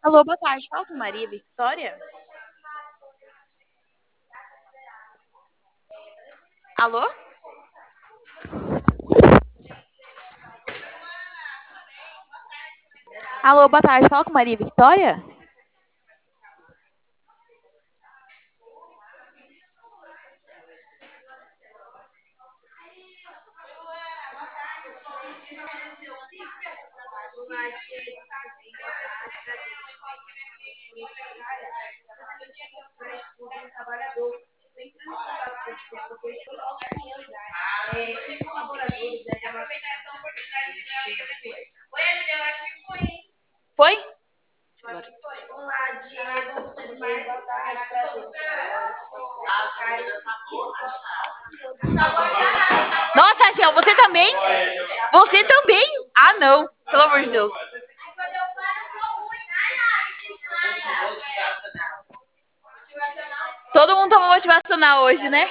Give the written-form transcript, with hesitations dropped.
Alô, boa tarde. Fala com Maria Victória. Alô? Alô, boa tarde. Fala com Maria Victória. Foi? Nossa, Gel, você também? Você também? Ah, não. Pelo amor de Deus. Todo mundo toma motivacional hoje, né?